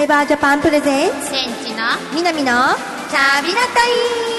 イバージャパンプレゼンツセンチのみなみのチャビラタイ。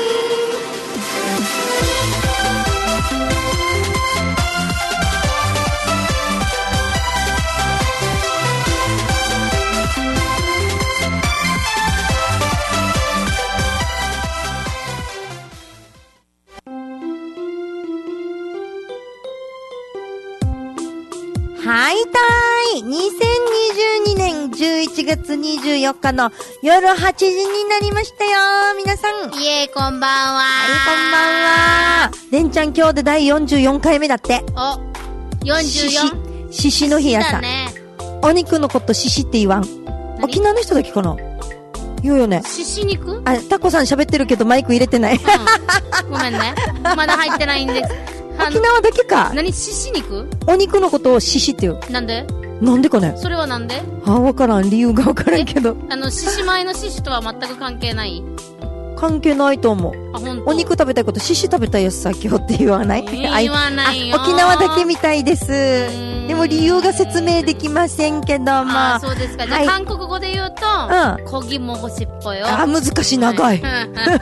はいたーい。2022年11月24日の夜8時になりましたよ。皆さん。 イエーイ、こんばんは。 はい、こんばんは。レンちゃん今日で第44回目だって。 お、44。 獅子の日やさ。 ね、 お肉のこと獅子って言わん。沖縄の人だけかな。言うよね。 獅子肉？ あ、タコさん喋ってるけどマイク入れてない。 うん、ごめんね。まだ入ってないんです。 沖縄だけか。 何？獅子肉？ お肉のことを獅子って言う。 なんで？ なんでかね。 それはなんで？ わからん。理由がわからんけど。 獅子舞の獅子とは全く関係ない？ 関係ないと思う。 あ、ほんと？ お肉食べたいこと、獅子食べたいやつさ、今日って言わない？ 言わないよ。 沖縄だけみたいです。でも理由が説明できませんけども。 あ、そうですか。じゃあ、はい、韓国語で言うと、こぎもほしっぽよ。 あ、難しい、長い。 この番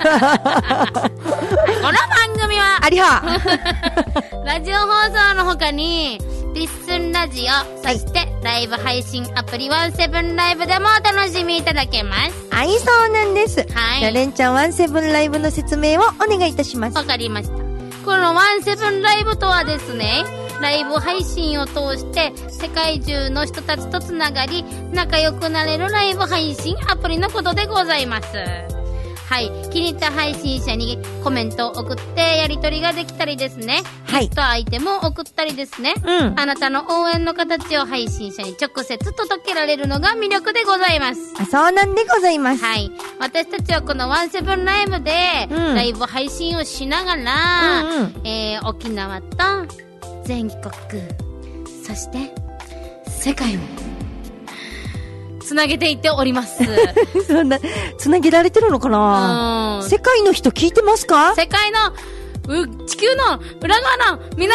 組は、 ありはラジオ放送の他に、リッスンラジオ、そしてライブ配信アプリ17ライブでもお楽しみいただけます。 はい、そうなんです。 はい。 じゃあ、レンちゃん17ライブの説明をお願いいたします。 わかりました。この17ライブとはですね、ライブ配信を通して世界中の人たちとつながり仲良くなれるライブ配信アプリのことでございます。はい、気に入った配信者にコメントを送ってやり取りができたりですね、 はい、 ギフトアイテムを送ったりですね、あなたの応援の形を配信者に直接届けられるのが魅力でございます。 あ、そうなんでございます。 はい、私たちはこの17ライブでライブ配信をしながら、沖縄と全国、そして世界をつなげていっております。 そんなつなげられてるのかな。世界の人聞いてますか？ 世界の地球の裏側の皆さ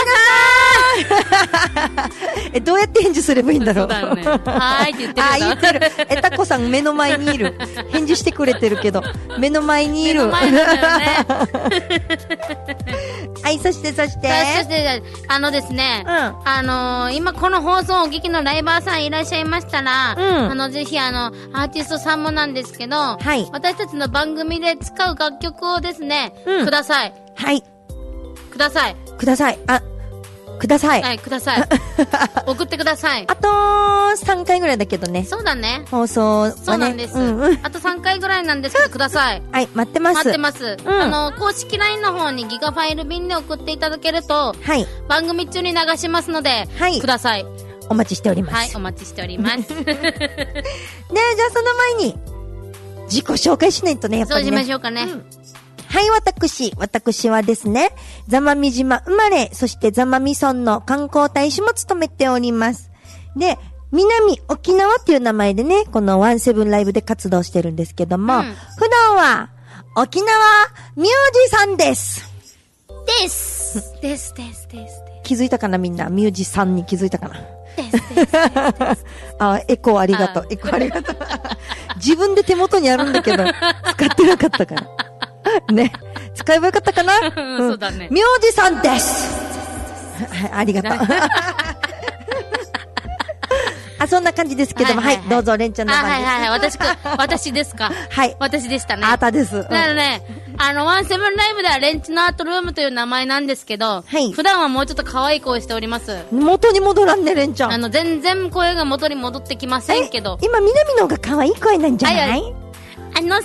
んどうやって返事すればいいんだろう。 そうだよね。はーいって言ってる。 あ、言ってる。タコさん目の前にいる。返事してくれてるけど目の前にいる。 目の前なんだよね。 はい、そしてですね、今この放送をお聞きのライバーさんいらっしゃいましたら、ぜひアーティストさんもなんですけど、はい、私たちの番組で使う楽曲をですね、ください。 はい。 ください。 ください。あ、ください。 はい、ください。送ってください。 あと3回ぐらいだけどね。 そうだね。 放送はね。 そうなんです。あと3回ぐらいなんですけど、ください。 はい、待ってます。 待ってます。公式 LINE の方にギガファイル便で送っていただけると、はい。番組中に流しますので、はい。ください。 お待ちしております。 はい、お待ちしております。 ね、じゃあその前に、自己紹介しないとね、やっぱりね。 そうしましょうかね。 はい、私はですね、座間味島生まれ、そして座間味村の観光大使も務めております。で、南沖縄っていう名前でね、この17ライブで活動してるんですけども、普段は沖縄ミュージさんです。 です。 気づいたかなみんな、ミュージさんに気づいたかな。あ、エコーありがとう。自分で手元にあるんだけど、使ってなかったから。ね。使えばよかったかな。 そうだね。 名字さんです。はい、ありがとう。あ、そんな感じですけども、はい、どうぞ、レンちゃんの番です。 はい、私ですか。はい。私でしたね。 あなたです。 だからね、17ライブではレンチのアートルームという名前なんですけど、はい。普段はもうちょっと可愛い声しております。 元に戻らんね、レンちゃん。 全然声が元に戻ってきませんけど。 今、南の方が可愛い声なんじゃない？ さ頑張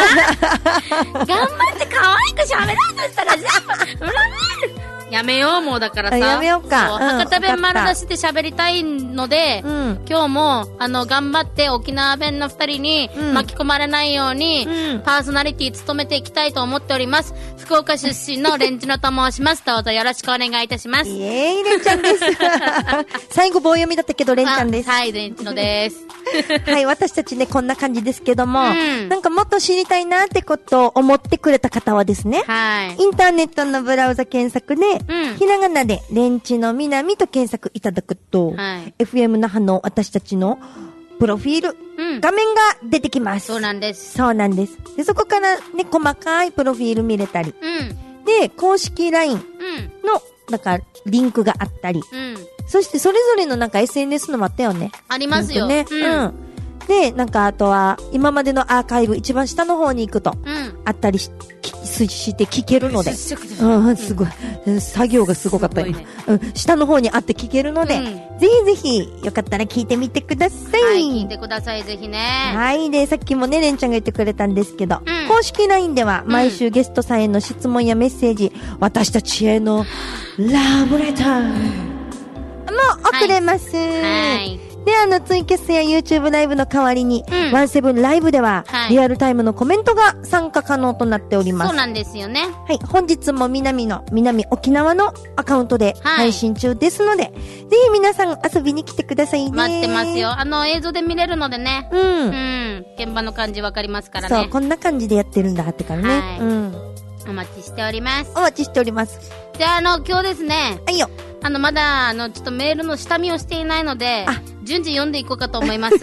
って可愛く喋ろうとしたら全部やめよう、もう。だからさ、 やめようか。 博多弁丸出しで喋りたいので、今日も頑張って沖縄弁の二人に巻き込まれないように、パーソナリティ務めていきたいと思っております。福岡出身のレンチノと申します。どうぞよろしくお願いいたします。 イエーイ、レンちゃんです。最後棒読みだったけどレンちゃんです。 はい、レンチノです。 はい、私たちね、こんな感じですけども、なんかもっと知りたいなってことを思ってくれた方はですね、はい、インターネットのブラウザ検索で、ひらがなでレンチの南と検索いただくと、はい、FM 那覇の私たちのプロフィール、画面が出てきます。 そうなんです。 そうなんです。で、そこからね、細かいプロフィール見れたり。で、公式 LINE の、なんか、リンクがあったり。そして、それぞれのなんか SNS のもあったよね。 ありますよ。 ね。で、なんか、あとは、今までのアーカイブ、一番下の方に行くと、あったりして聞けるので。すごい。作業がすごかった今。下の方にあって聞けるので、ぜひぜひ、よかったら聞いてみてください。 はい、聞いてください、ぜひね。 はい。で、さっきもね、レンちゃんが言ってくれたんですけど、公式 LINE では、毎週ゲストさんへの質問やメッセージ、私たちへのラブレターも送れます。はい。で、ツイキャスや YouTube ライブの代わりに、ワンセブンライブでは、リアルタイムのコメントが参加可能となっております。 そうなんですよね。 はい。本日も南沖縄のアカウントで配信中ですので、ぜひ皆さん遊びに来てくださいね。 待ってますよ。映像で見れるのでね。現場の感じわかりますからね。 そう、こんな感じでやってるんだってからね。 お待ちしております。 お待ちしております。 で、今日ですね。 はいよ。 まだ、ちょっとメールの下見をしていないので、順次読んでいこうかと思います。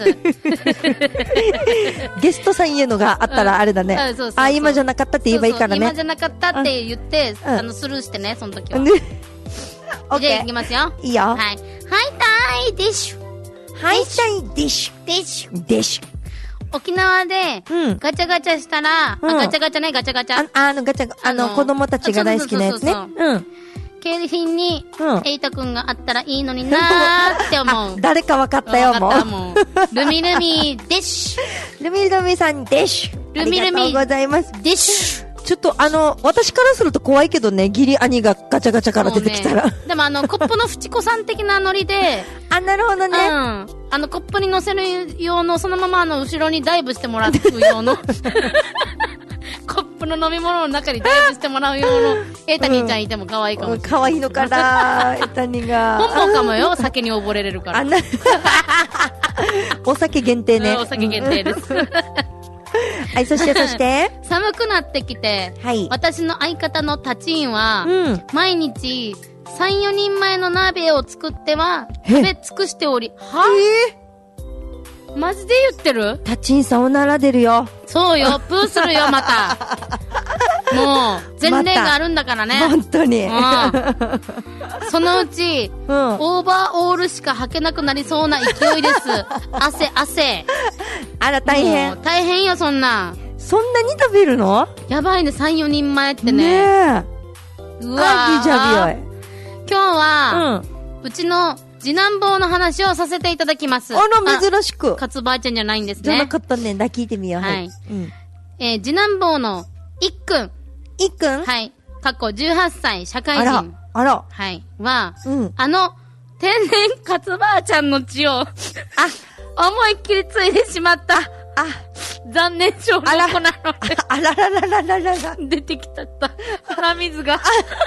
ゲストさんへのがあったらあれだね。今じゃなかったって言えばいいからね。 今じゃなかったって言って、スルーしてね、その時は。じゃあ、いきますよ。 いいよ。はい。 はいたいディッシュ。 はいたいディッシュ。 ディッシュ。 ディッシュ。 沖縄で、ガチャガチャしたら、ガチャガチャね、ガチャガチャ。 ガチャ、子供たちが大好きなやつね。 景品に、エイタくんがあったらいいのになーって思う。 誰か分かったよ、もう。 ルミルミデッシュ。ルミルミさんデッシュ。 ルミルミ。 ありがとうございます。 デッシュ。 ちょっと私からすると怖いけどね、義理兄がガチャガチャから出てきたら。 でもコップのフチコさん的なノリで。 なるほどね。 コップに乗せる用の、そのまま後ろにダイブしてもらう用の。コップの飲み物の中にダイブしてもらう用のエータニーちゃんいても可愛いかもしれない。 可愛いのかな、エータニーが。 本望かもよ、酒に溺れれるから。 お酒限定ね。 お酒限定です。 はい、そして寒くなってきて、私の相方のタチンは、毎日3、4人前の鍋を作っては食べ尽くしており、マジで言ってる？ タチンさんおなら出るよ。 そうよ、プーするよ、また。もう、前例があるんだからね。 本当に。 そのうち、オーバーオールしか履けなくなりそうな勢いです。汗。 あら、大変。 大変よ、そんな。 そんなに食べるの？ やばいね、3、4人前ってね。 ねえ。 うわぁ。 ギジャビオイ。 今日は、うちの次男坊の話をさせていただきます。 あら、珍しく。 カツばあちゃんじゃないんですね。 じゃなかったね。聞いてみよう。はい。 次男坊のいっくん。 いっくん？ はい。過去18歳、社会人。 あら。 はい。は、天然カツばあちゃんの血を、思いっきりついでしまった。残念症の子なので。 あららららららら。 出てきたった。鼻水が。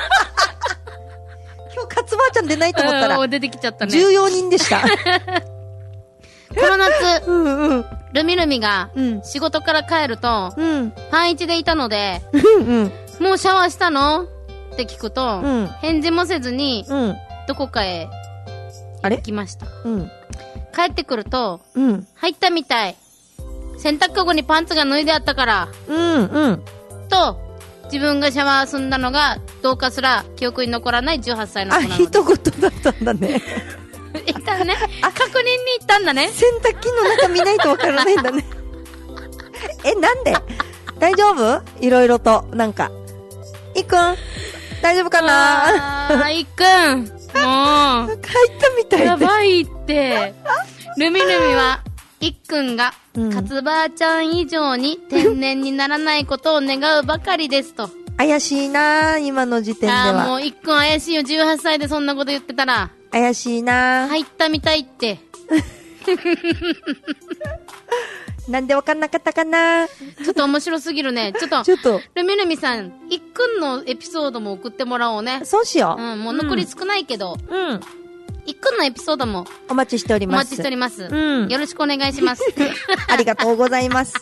今日カツばあちゃん出ないと思ったら。 出てきちゃったね。 重要人でした。この夏、ルミルミが、仕事から帰ると、パンイチでいたので、もうシャワーしたのって聞くと、返事もせずに、どこかへ行きました。帰ってくると、入ったみたい。洗濯かごにパンツが脱いであったから、と、自分がシャワー済んだのがどうかすら記憶に残らない18歳の子なので。 一言だったんだね。 行ったね。確認に行ったんだね。 洗濯機の中見ないとわからないんだね。なんで？大丈夫？いろいろと、なんか。いっくん大丈夫かないっくんもう。 帰ったみたいで。 やばいって。ルミルミは、いっくんが、カツばあちゃん以上に天然にならないことを願うばかりですと。 怪しいな今の時点では。 もういっくん怪しいよ、18歳でそんなこと言ってたら。 怪しいな入ったみたいって。 なんでわかんなかったかな。 ちょっと面白すぎるね。ちょっと。ルミルミさん、いっくんのエピソードも送ってもらおうね。 そうしよう。もう残り少ないけど。いっくんのエピソードもお待ちしております。 お待ちしております。よろしくお願いします。 ありがとうございます。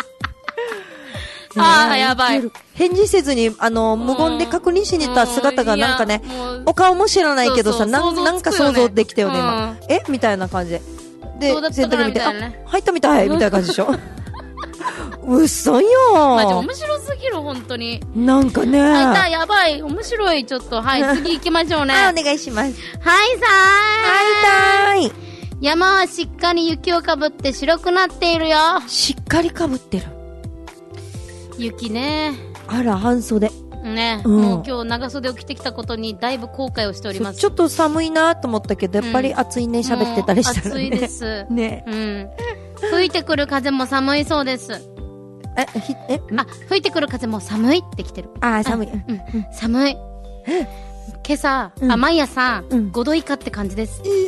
やばい。 返事せずに、無言で確認しに行った姿がなんかね、お顔も知らないけどさ、なんか想像できたよね、今。みたいな感じで。 で、 どうだったかなみたいなあね。 入ったみたいみたいな感じでしょ嘘よマジ面白すぎる、本当に。 なんかね。 はい、やばい。面白い。ちょっと、はい、次行きましょうね。 お願いします。 はい、さはい、 山はしっかり雪をかぶって白くなっているよ。 しっかりかぶってる。 雪ね。 あら、半袖。 ね、もう今日長袖を着てきたことにだいぶ後悔をしております。 ちょっと寒いなと思ったけど、やっぱり暑いね、喋ってたりしたらね。 暑いです。 ね。 吹いてくる風も寒いそうです。吹いてくる風も寒いって来てる。 寒い。 寒い。今朝、毎朝、5度以下って感じです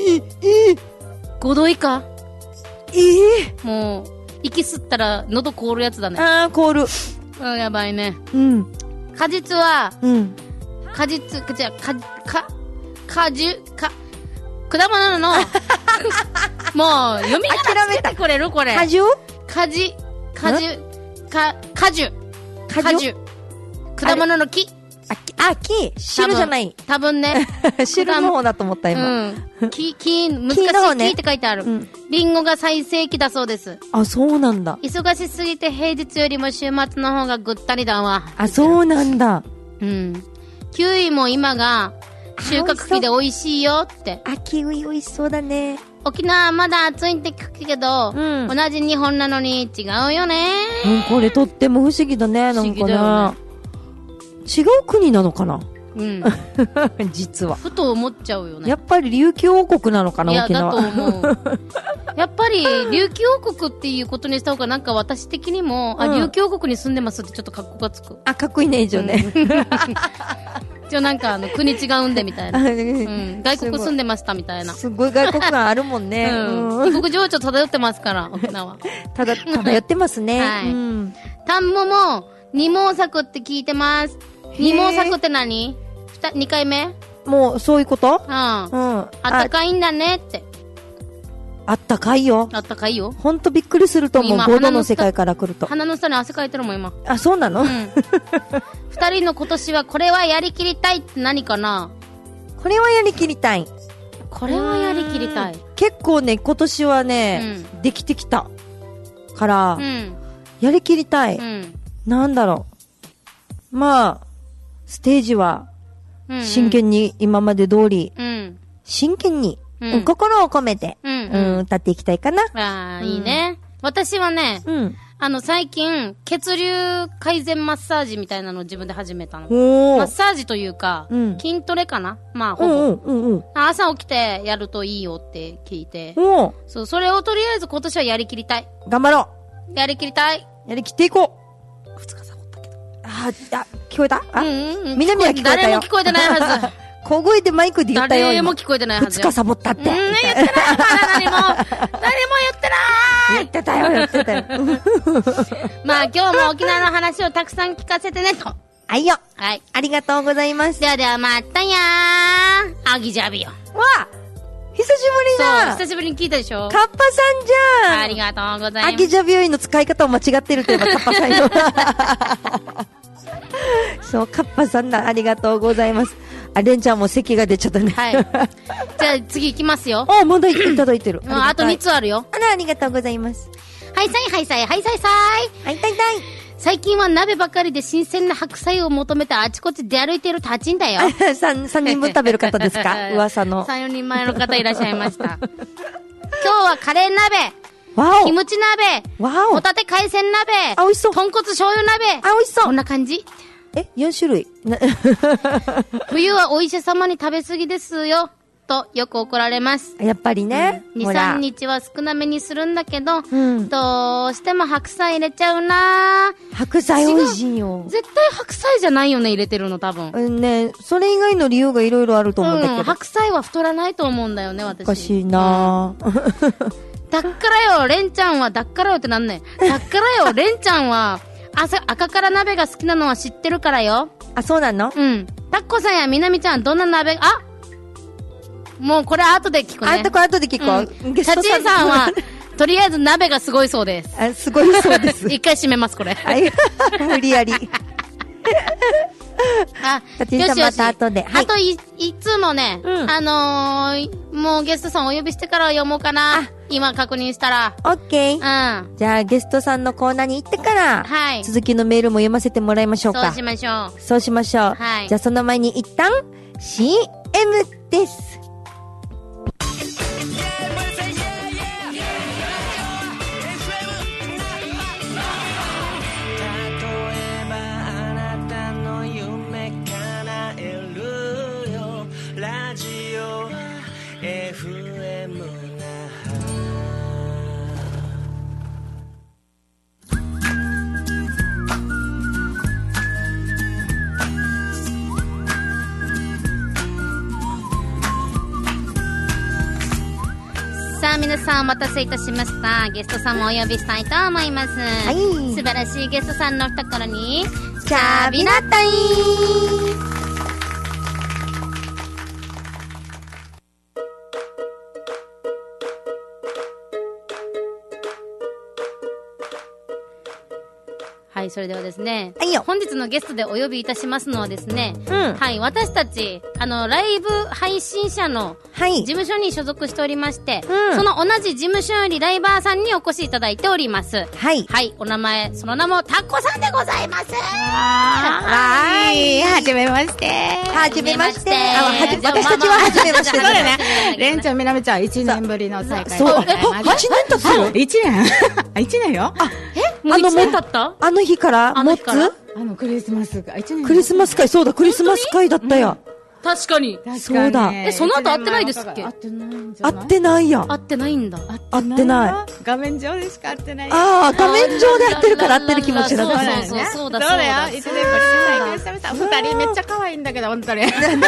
。5度以下？もう、息吸ったら喉凍るやつだね。 凍る。 やばいね。果実は、果物の、もう、読み方つけてくれるこれ。果樹。果物の木。 木。汁じゃない。 多分ね。 汁の方だと思った今。 難しい木って書いてある。リンゴが最盛期だそうです。 そうなんだ。 忙しすぎて平日よりも週末の方がぐったりだわ。 そうなんだ。 キウイも今が収穫期で美味しいよって。 キウイ美味しそうだね。 沖縄はまだ暑いって聞くけど、同じ日本なのに違うよね。 これとっても不思議だね、なんかね。違う国なのかな。実は。 ふと思っちゃうよね。 やっぱり琉球王国なのかな、沖縄。 だと思う。やっぱり琉球王国っていうことにした方がなんか私的にも、琉球王国に住んでますってちょっと格好がつく。 かっこいいね、一応ね。 一応なんか国違うんでみたいな。外国住んでましたみたいな。 すごい外国感あるもんね。 異国情緒漂ってますから、沖縄。 漂ってますね。 田んぼも二毛作って聞いてます。二毛作って何？2回目？ もう、そういうこと？ あったかいんだねって。 あったかいよ。ほんとびっくりすると思う。5度の世界から来ると。 鼻の下に汗かいてるもん、今。 そうなの？ 2人の今年はこれはやりきりたいって何かな？ これはやりきりたい。結構ね、今年はね、できてきた。から、やりきりたい。なんだろう。ステージは、真剣に今まで通り、真剣に、心を込めて、歌っていきたいかな。 いいね。私はね、最近、血流改善マッサージみたいなのを自分で始めたの。マッサージというか、筋トレかな？ほぼ。朝起きてやるといいよって聞いて。それをとりあえず今年はやりきりたい。 頑張ろう。やりきりたい。 やりきっていこう。 2日サボったけど。 聞こえた？南は聞こえたよ。 誰も聞こえてないはず。 小声でマイクで言ったよ。 誰も聞こえてないはず。 2日サボったって。 言ってないから何も言ってない言ってたよ。 今日も沖縄の話をたくさん聞かせてねと。 はいよ。はい。ありがとうございます。 ではまたやー。アギジャビよ。 久しぶりだ。 久しぶりに聞いたでしょ。 カッパさんじゃん。 ありがとうございます。 アギジャビ病院の使い方を間違ってるといえばカッパさんよ。そう、カッパさんだ。ありがとうございます。レンちゃんも咳が出ちゃったね。 じゃあ次行きますよ。 まだいただいてる。 あと2つあるよ。 ありがとうございます。 はいさい。最近は鍋ばかりで新鮮な白菜を求めてあちこち出歩いているタチンだよ。 3人分食べる方ですか？噂の。 3、4人前の方いらっしゃいました。今日はカレー鍋。キムチ鍋。ホタテ海鮮鍋。 美味しそう。 豚骨醤油鍋。 美味しそう。 こんな感じ。 4種類。 冬はお医者様に食べ過ぎですよ。とよく怒られます。 やっぱりね。 2、3日は少なめにするんだけど、どうしても白菜入れちゃうな。 白菜美味しいよ。 絶対白菜じゃないよね、入れてるの多分。 ね、それ以外の理由がいろいろあると思うんだけど。 白菜は太らないと思うんだよね、私。 おかしいな。 だっからよ、レンちゃんは、だっからよってなんね。だっからよ、レンちゃんは、赤から鍋が好きなのは知ってるからよ。 そうなの？ タッコさんやみなみちゃん、どんな鍋、もうこれ後で聞くね。 後で聞こう。 タチンさんは、とりあえず鍋がすごいそうです。 すごいそうです。 一回閉めます、これ。 無理やり。タチンさんまた後で。 あといつもね、もうゲストさんお呼びしてから読もうかな。 今確認したら。 オッケー。 うん。 じゃあゲストさんのコーナーに行ってから、 はい。 続きのメールも読ませてもらいましょうか。 そうしましょう。 そうしましょう。 はい。 じゃあその前に一旦 CM です。 さあ皆さんお待たせいたしました。ゲストさんもお呼びしたいと思います。はい。素晴らしいゲストさんのところにキャビナタイム。 はい、それではですね、 はいよ。 本日のゲストでお呼びいたしますのはですね、 うん、 はい、私たちライブ配信者の事務所に所属しておりまして、はい、その同じ事務所よりライバーさんにお越しいただいております。はい。はい、お名前、その名もタッコさんでございます。 はい、はじめまして。 はじめまして。私たちははじめまして。 そうだね。レンちゃん、みなみちゃん、1年ぶりの再会でございます。 8年経つよ。 1年 ?1 年よ。 もう1年経った？ あの日から持つ？ クリスマス会。1年。 クリスマス会、そうだ、クリスマス会だったや。 確かに。 そうだ。 その後会ってないですっけ？ 会ってないんじゃない？ 会ってないや。 会ってないんだ。 会ってない。 画面上でしか会ってない。 ああ、画面上で会ってるから会ってる気持ちだった。 そうだよ。そうだよ。 1年ぶりに再会してました。2人めっちゃ可愛いんだけど、本当に。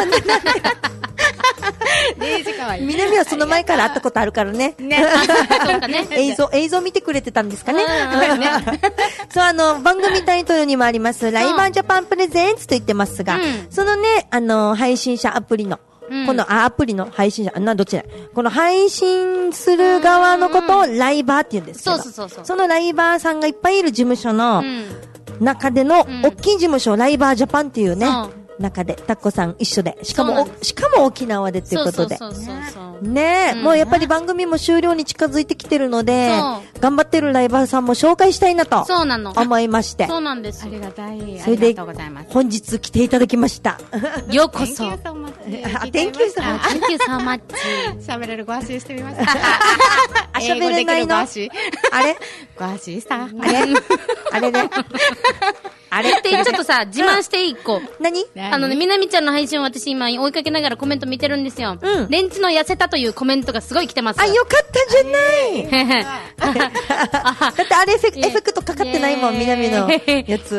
デイジ可愛い。 南はその前から会ったことあるからね。 ね。そうかね。 映像見てくれてたんですかね。そう、番組タイトルにもあります、ライバージャパンプレゼンツと言ってますが、そのね、配信者アプリの、この、アプリの配信者、どっちだこの配信する側のことをライバーって言うんですけど、そのライバーさんがいっぱいいる事務所の中での、大きい事務所、ライバージャパンっていうね、中で、タッコさん一緒で、しかも沖縄でっていうことで。ねえ、もうやっぱり番組も終了に近づいてきてるので、頑張ってるライバーさんも紹介したいなと思いまして。 そうなんです。 ありがたい。 それで、本日来ていただきました。 ようこそ。 Thank you so much. 喋れるご足してみました。 喋れないの？あれご足したあれね。 あれってちょっとさ、自慢していい子。 何？ みなみちゃんの配信を私今追いかけながらコメント見てるんですよ。レンチの痩せたというコメントがすごい来てます。 あ、よかったじゃないだってあれエフェクトかかってないもん、みなみのやつ。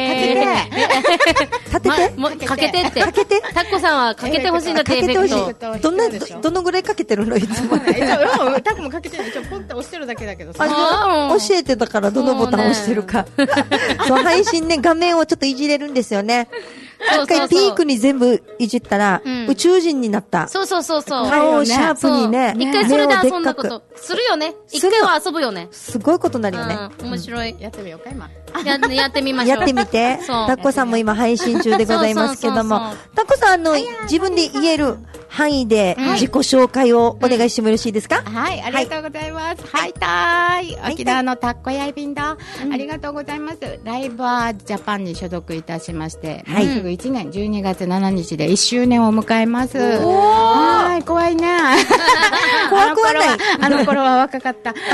立ててかけてって。かけてタッコさんはかけてほしいんだって、エフェクト。どのぐらいかけてるのいつも。 タッコもかけてる。一応ポンって押してるだけだけどさ。 教えてたからどのボタン押してるか。そう、配信ね、画面をちょっといじれるんですよね。一回ピークに全部いじったら、宇宙人になった。 そう。 顔をシャープにね。 一回それで遊んだこと。するよね。一回は遊ぶよね。 すごいことになるよね。 面白い。 やってみようか、今。 やってみましょう。 やってみて。タッコさんも今配信中でございますけども。タッコさん、自分で言える範囲で自己紹介をお願いしてもよろしいですか？ はい、ありがとうございます。はいたーい。沖縄のタッコやいびんだ。ありがとうございます。ライバージャパンに所属いたしまして、もうすぐ1年、12月7日で1周年を迎えます。はい、怖いね。 怖くはない。 あの頃は若かった。1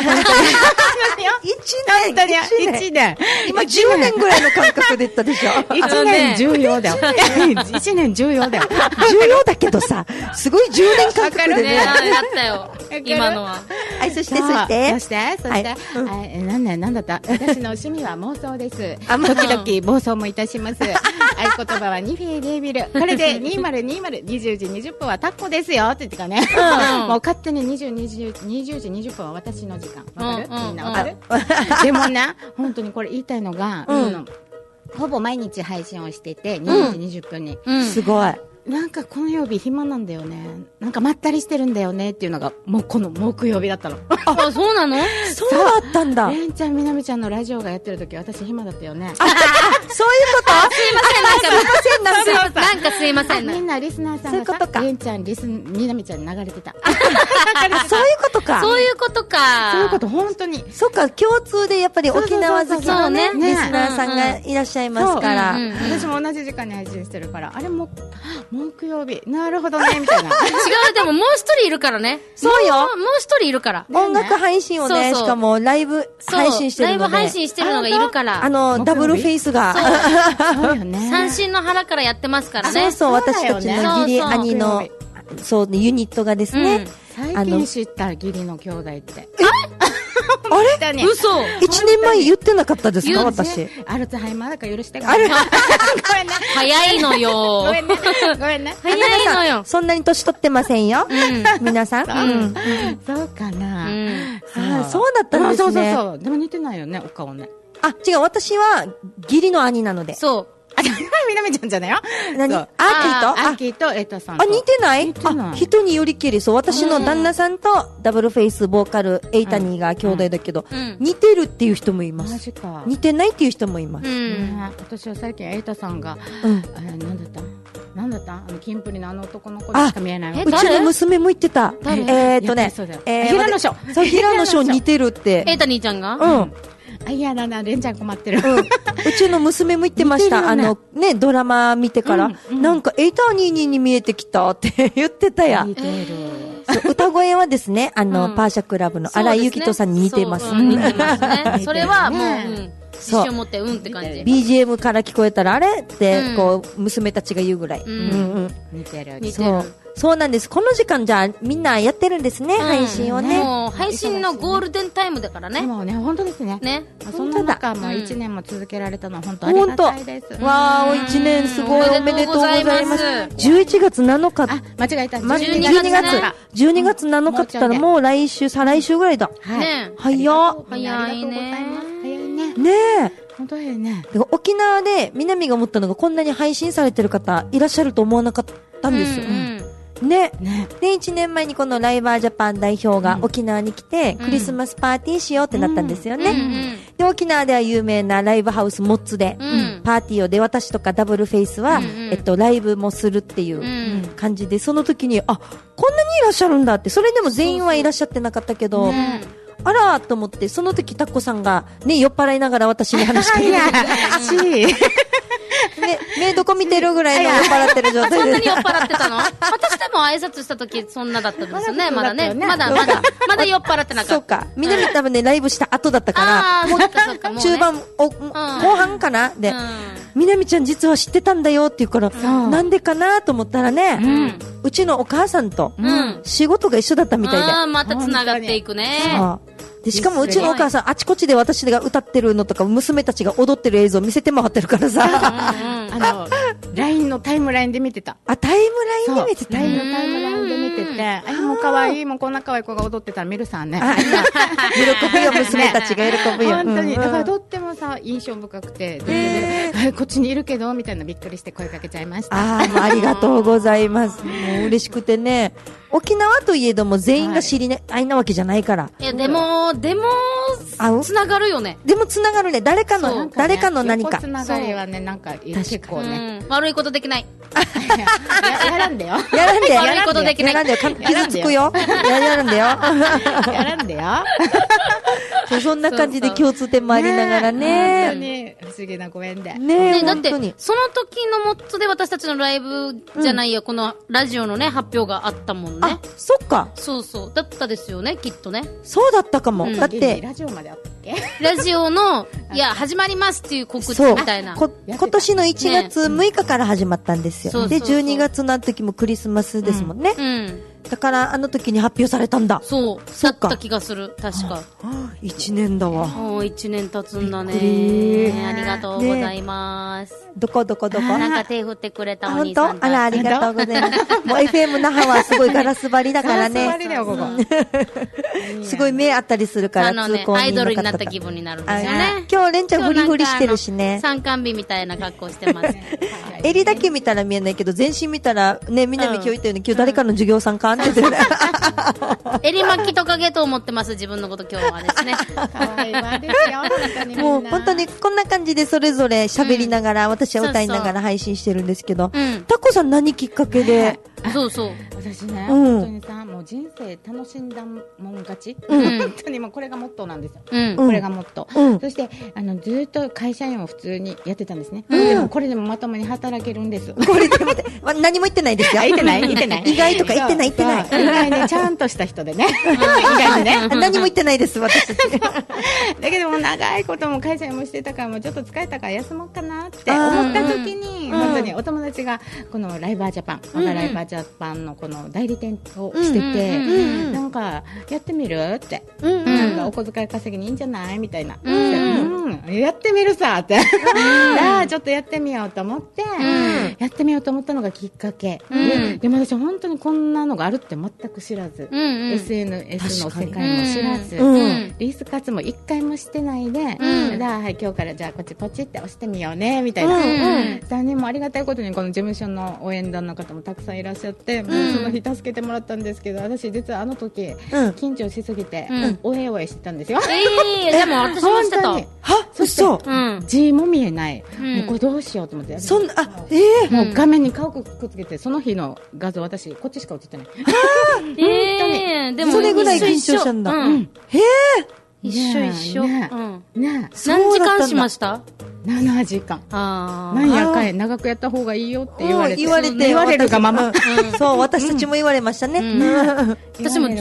年。 今10年ぐらいの感覚で言ったでしょ。 1年重要だよ。1年重要だよ。 重要だけどさ、すごい10年間覚でね。 やったよ。今のは。 はい、そして。 なんだった。私の趣味は妄想です。時々暴走もいたします。合言葉はニフィデービル。これで2020、20時20分はタッコですよって言ってかね。もう勝手に20時20分は私の時間。わかる？みんなわかる？でもね、本当にこれ言いたいのが、ほぼ毎日配信をしてて、20時20分に。 すごい。 なんかこの曜日暇なんだよね。なんかまったりしてるんだよねっていうのが、もうこの木曜日だったの。 あ、そうなの？ そうだったんだ。 レンちゃん、みなみちゃんのラジオがやってる時、私暇だったよね。 そういうこと？ すいません、なんか、 なんかすいませんね。 みんなリスナーさんがさ、 そういうことか。 レンちゃん、みなみちゃんに流れてた。 そういうことか。 そういうことか。 そういうこと、本当に。 そっか、共通でやっぱり沖縄好きのね、 そうねリスナーさんがいらっしゃいますから。 私も同じ時間に配信してるから、あれも、木曜日、なるほどね、みたいな。 違う、でももう一人いるからね。 そうよ。 もう一人いるから。 音楽配信をね、しかもライブ配信してるので。 ライブ配信してるのがいるから。 ダブルフェイスが。 そうよね。 三振の腹からやってますからね。 そうそう、私たちの義理兄の、そう、ユニットがですね。 最近知った義理の兄弟って。 あれ嘘 ?1 年前言ってなかったですか私。 アルツハイマーだから許してごめんね。 早いのよ。 ごめんね。ごめんね。 早いのよ。 そんなに年取ってませんよ。皆さん。 そうかな。 そうだったんですね。 そう。でも似てないよね、お顔ね。 あ、違う、私は義理の兄なので。 そう。 みなみちゃんじゃないよ。 何？アーキーとエタさん。 あ、似てない？あ、人によりけり、そう、私の旦那さんとダブルフェイスボーカルエイタニーが兄弟だけど、似てるっていう人もいます。 マジか。 似てないっていう人もいます。 私は最近エイタさんが、なんだったキンプリの男の子にしか見えないわ。 うちの娘も言ってた。 平野翔。 そう、平野翔似てるって。 エイタニーちゃんが？ うん。 いやだな、レンちゃん困ってる。 うちの娘も言ってました。ドラマ見てから、なんかエイターニーに見えてきたって言ってたや。 似てる。 歌声はですね、パーシャクラブの荒井由紀人さんに似てます。 似てますね。それはもう、自信を持って、って感じ。 BGM から聞こえたら、あれって、こう、娘たちが言うぐらい。 似てる。 そうなんです。この時間じゃあみんなやってるんですね、配信をね。 もう配信のゴールデンタイムだからね。 もうね、本当ですね。 ね。 そんな中、もう1年も続けられたのは本当ありがたいです。 わー、1年すごいおめでとうございます。11月7日。 あ、間違えた。 12月7日って言ったらもう来週、再来週ぐらいだ。 ね。 早いね。 早いね。 ねえ。 本当だよね。 沖縄で南が思ったのがこんなに配信されてる方いらっしゃると思わなかったんですよ。ね。で、1年前にこのライバージャパン代表が沖縄に来て、クリスマスパーティーしようってなったんですよね。で、沖縄では有名なライブハウスモッツで、パーティーをで、私とかダブルフェイスは、ライブもするっていう感じで、その時に、あ、こんなにいらっしゃるんだって、それでも全員はいらっしゃってなかったけど、あらーと思って、その時タッコさんが、ね、酔っ払いながら私に話しかけて目どこ見てるぐらいの酔っ払ってる状態で。 そんなに酔っ払ってたの？私でも挨拶した時そんなだったんですよね、まだね。まだ酔っ払ってなかった。 そうか。みなみ多分ね、ライブした後だったから、もう中盤、後半かなで、みなみちゃん実は知ってたんだよって言うから、なんでかなと思ったらね、うちのお母さんと仕事が一緒だったみたいで。 また繋がっていくね。 で、しかもうちのお母さん、あちこちで私が歌ってるのとか、娘たちが踊ってる映像見せてもらってるからさ。 LINE のタイムラインで見てた。 あ、タイムラインで見てた。 LINE のタイムラインで見てて、もう可愛い、もうこんな可愛い子が踊ってたら見るさね。 喜ぶよ、娘たちが喜ぶよ。 本当に。だからとってもさ、印象深くて、こっちにいるけど、みたいなびっくりして声かけちゃいました。 ありがとうございます。もう嬉しくてね。沖縄といえども全員が知り合いなわけじゃないから。 いや、でも、つながるよね。 でもつながるね。誰かの何か。 つながりはね、なんか、結構ね。 悪いことできない。 やらんでよ。 やらんでよ。 悪いことできない。 やらんでよ。傷つくよ。やらんでよ。 やらんでよ。 そんな感じで共通点もありながらね。 本当に不思議なご縁で。 ね、 だって、その時のモッツで私たちのライブじゃないよ、このラジオのね、発表があったもんね。 あ、そっか。 そうそう。だったですよね、きっとね。 そうだったかも。だって、 ラジオまであったっけ？ ラジオの、いや、始まりますっていう告知みたいな。 今年の1月6日から始まったんですよ。で、12月の時もクリスマスですもんね。だからあの時に発表されたんだ。 そう。だった気がする。確か。 1年だわ。 もう1年経つんだね。ありがとうございます。 どこなんか手振ってくれたお兄さん。 あら、ありがとうございます。もう FM 那覇はすごいガラス張りだからね。 ガラス張りだよ、ここ。 すごい目あったりするから、 通行アイドルになった気分になるんですよね。 今日レンちゃんフリフリしてるしね。 参観日みたいな格好してます。 襟だけ見たら見えないけど、全身見たら、ね、みなみ今日言ったように、今日誰かの授業参加さんって言って襟巻きトカゲと思ってます、自分のこと今日はですね。 可愛いわですよ、本当に。 もう本当にこんな感じでそれぞれ喋りながら、私は歌いながら配信してるんですけど、タコさん何きっかけで？ そうそう。 私ね、本当にさ、もう人生楽しんだもん勝ち。本当にもうこれがモットーなんですよ。これがモットー。そして、ずっと会社員を普通にやってたんですね。でもこれでもまともに働けるんです。 これでも何も言ってないですよ。 言ってない、言ってない。 意外とか言ってない、言ってない。 意外にちゃんとした人でね。意外にね。 何も言ってないです、私たち。 だけども長いことも会社員もしてたから、もうちょっと疲れたから休もうかなって思った時に、本当にお友達がこのライバージャパン、我がライバージャパンのこの代理店をしてて、なんかやってみるって、なんかお小遣い稼ぎにいいんじゃないみたいな、やってみるさって、じゃあちょっとやってみようと思って、やってみようと思ったのがきっかけでも私本当にこんなのがあるって全く知らず、SNS の世界も知らず、リス活も一回もしてないで、じゃあはい今日からじゃあこっちポチって押してみようねみたいな、3人もありがたいことにこの事務所の応援団の方もたくさんいらっしゃって、もうその日助けてもらったんですけど、私実はあの時緊張しすぎておえおえしてたんですよ。 でも私もしてた。 は嘘。 字も見えない。もうこれどうしようと思って。 そんな、 もう画面に顔くっつけて、その日の画像私こっちしか映ってない。 でもそれぐらい緊張したんだ。 一緒。 何時間しました？ 7 時間。なんやかんや長くやった方がいいよって言われて。言われるがまま。 そう、私たちも言われましたね。 私も